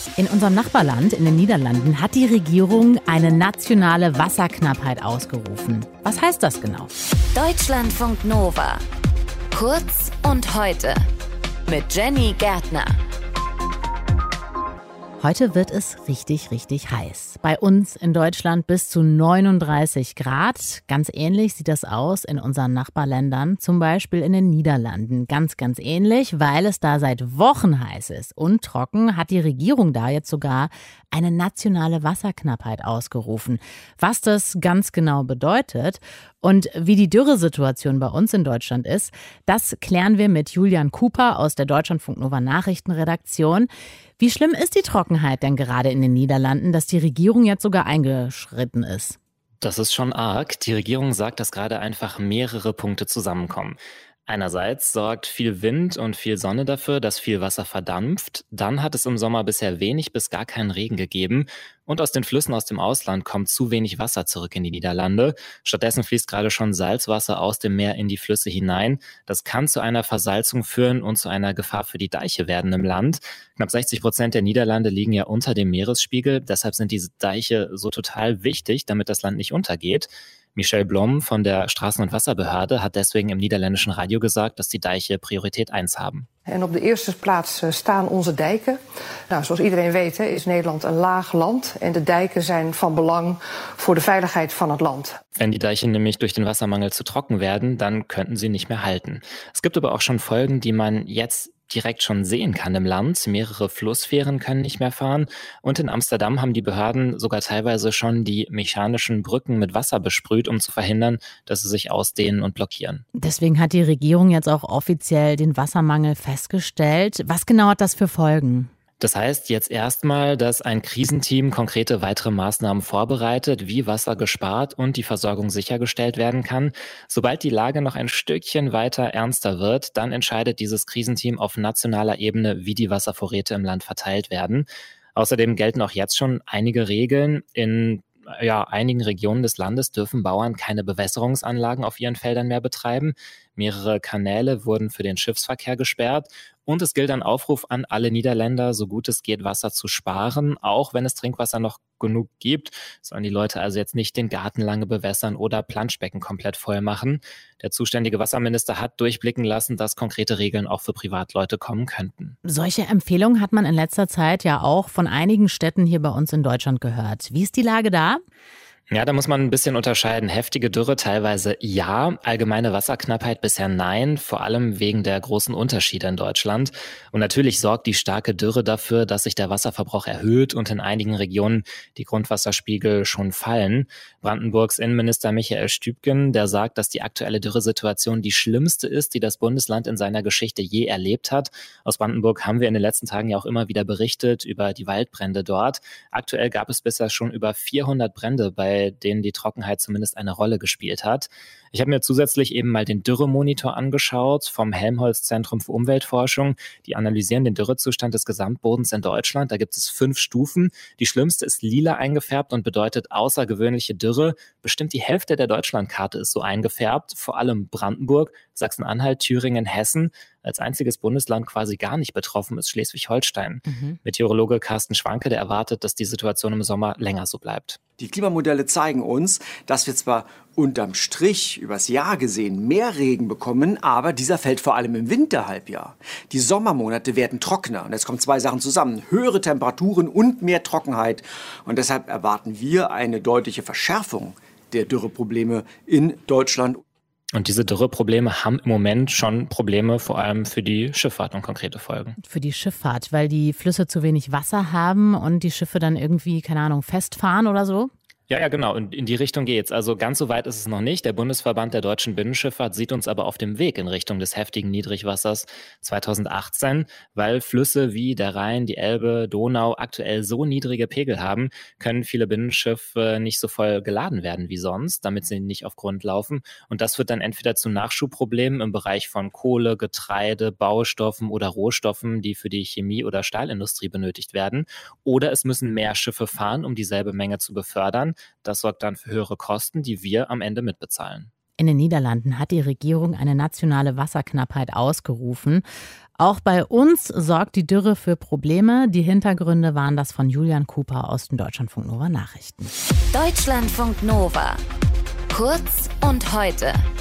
In unserem Nachbarland, in den Niederlanden, hat die Regierung eine nationale Wasserknappheit ausgerufen. Was heißt das genau? Deutschlandfunk Nova. Kurz und heute. Mit Jenny Gärtner. Heute wird es richtig, richtig heiß. Bei uns in Deutschland bis zu 39 Grad. Ganz ähnlich sieht das aus in unseren Nachbarländern, zum Beispiel in den Niederlanden. Ganz, ganz ähnlich, weil es da seit Wochen heiß ist und trocken, hat die Regierung da jetzt sogar eine nationale Wasserknappheit ausgerufen. Was das ganz genau bedeutet und wie die Dürresituation bei uns in Deutschland ist, das klären wir mit Julian Cooper aus der Deutschlandfunk Nova Nachrichtenredaktion. Wie schlimm ist die Trockenheit denn gerade in den Niederlanden, dass die Regierung jetzt sogar eingeschritten ist? Das ist schon arg. Die Regierung sagt, dass gerade einfach mehrere Punkte zusammenkommen. Einerseits sorgt viel Wind und viel Sonne dafür, dass viel Wasser verdampft. Dann hat es im Sommer bisher wenig bis gar keinen Regen gegeben. Und aus den Flüssen aus dem Ausland kommt zu wenig Wasser zurück in die Niederlande. Stattdessen fließt gerade schon Salzwasser aus dem Meer in die Flüsse hinein. Das kann zu einer Versalzung führen und zu einer Gefahr für die Deiche werden im Land. Knapp 60% der Niederlande liegen ja unter dem Meeresspiegel. Deshalb sind diese Deiche so total wichtig, damit das Land nicht untergeht. Michel Blom von der Straßen- und Wasserbehörde hat deswegen im niederländischen Radio gesagt, dass die Deiche Prioriteit 1 haben. En op de eerste plaats staan onze dijken. Nou, zoals iedereen weet is Nederland een laag land en de dijken zijn van belang voor de veiligheid van het land. Wenn die Deiche nämlich durch den Wassermangel zu trocken werden, dann könnten sie nicht mehr halten. Es gibt aber auch schon Folgen, die man jetzt direkt schon sehen kann im Land. Mehrere Flussfähren können nicht mehr fahren und in Amsterdam haben die Behörden sogar teilweise schon die mechanischen Brücken mit Wasser besprüht, um zu verhindern, dass sie sich ausdehnen und blockieren. Deswegen hat die Regierung jetzt auch offiziell den Wassermangel festgestellt. Was genau hat das für Folgen? Das heißt jetzt erstmal, dass ein Krisenteam konkrete weitere Maßnahmen vorbereitet, wie Wasser gespart und die Versorgung sichergestellt werden kann. Sobald die Lage noch ein Stückchen weiter ernster wird, dann entscheidet dieses Krisenteam auf nationaler Ebene, wie die Wasservorräte im Land verteilt werden. Außerdem gelten auch jetzt schon einige Regeln. In einigen Regionen des Landes dürfen Bauern keine Bewässerungsanlagen auf ihren Feldern mehr betreiben. Mehrere Kanäle wurden für den Schiffsverkehr gesperrt. Und es gilt ein Aufruf an alle Niederländer, so gut es geht, Wasser zu sparen, auch wenn es Trinkwasser noch genug gibt. Sollen die Leute also jetzt nicht den Garten lange bewässern oder Planschbecken komplett voll machen. Der zuständige Wasserminister hat durchblicken lassen, dass konkrete Regeln auch für Privatleute kommen könnten. Solche Empfehlungen hat man in letzter Zeit ja auch von einigen Städten hier bei uns in Deutschland gehört. Wie ist die Lage da? Ja, da muss man ein bisschen unterscheiden. Heftige Dürre teilweise ja, allgemeine Wasserknappheit bisher nein, vor allem wegen der großen Unterschiede in Deutschland. Und natürlich sorgt die starke Dürre dafür, dass sich der Wasserverbrauch erhöht und in einigen Regionen die Grundwasserspiegel schon fallen. Brandenburgs Innenminister Michael Stübgen, der sagt, dass die aktuelle Dürresituation die schlimmste ist, die das Bundesland in seiner Geschichte je erlebt hat. Aus Brandenburg haben wir in den letzten Tagen ja auch immer wieder berichtet über die Waldbrände dort. Aktuell gab es bisher schon über 400 Brände, bei denen die Trockenheit zumindest eine Rolle gespielt hat. Ich habe mir zusätzlich eben mal den Dürremonitor angeschaut vom Helmholtz-Zentrum für Umweltforschung. Die analysieren den Dürrezustand des Gesamtbodens in Deutschland. Da gibt es 5 Stufen. Die schlimmste ist lila eingefärbt und bedeutet außergewöhnliche Dürre. Bestimmt die Hälfte der Deutschlandkarte ist so eingefärbt. Vor allem Brandenburg, Sachsen-Anhalt, Thüringen, Hessen. Als einziges Bundesland quasi gar nicht betroffen ist Schleswig-Holstein. Meteorologe Carsten Schwanke, der erwartet, dass die Situation im Sommer länger so bleibt. Die Klimamodelle zeigen uns, dass wir zwar unterm Strich übers Jahr gesehen mehr Regen bekommen, aber dieser fällt vor allem im Winterhalbjahr. Die Sommermonate werden trockener und jetzt kommen 2 Sachen zusammen. Höhere Temperaturen und mehr Trockenheit. Und deshalb erwarten wir eine deutliche Verschärfung der Dürreprobleme in Deutschland. Und diese Dürreprobleme haben im Moment schon Probleme, vor allem für die Schifffahrt und konkrete Folgen. Für die Schifffahrt, weil die Flüsse zu wenig Wasser haben und die Schiffe dann irgendwie, keine Ahnung, festfahren oder so? Ja, genau. Und in die Richtung geht's. Also ganz so weit ist es noch nicht. Der Bundesverband der deutschen Binnenschifffahrt sieht uns aber auf dem Weg in Richtung des heftigen Niedrigwassers 2018, weil Flüsse wie der Rhein, die Elbe, Donau aktuell so niedrige Pegel haben, können viele Binnenschiffe nicht so voll geladen werden wie sonst, damit sie nicht auf Grund laufen. Und das führt dann entweder zu Nachschubproblemen im Bereich von Kohle, Getreide, Baustoffen oder Rohstoffen, die für die Chemie- oder Stahlindustrie benötigt werden. Oder es müssen mehr Schiffe fahren, um dieselbe Menge zu befördern. Das sorgt dann für höhere Kosten, die wir am Ende mitbezahlen. In den Niederlanden hat die Regierung eine nationale Wasserknappheit ausgerufen. Auch bei uns sorgt die Dürre für Probleme. Die Hintergründe waren das von Julian Cooper aus den Deutschlandfunk Nova Nachrichten. Deutschlandfunk Nova. Kurz und heute.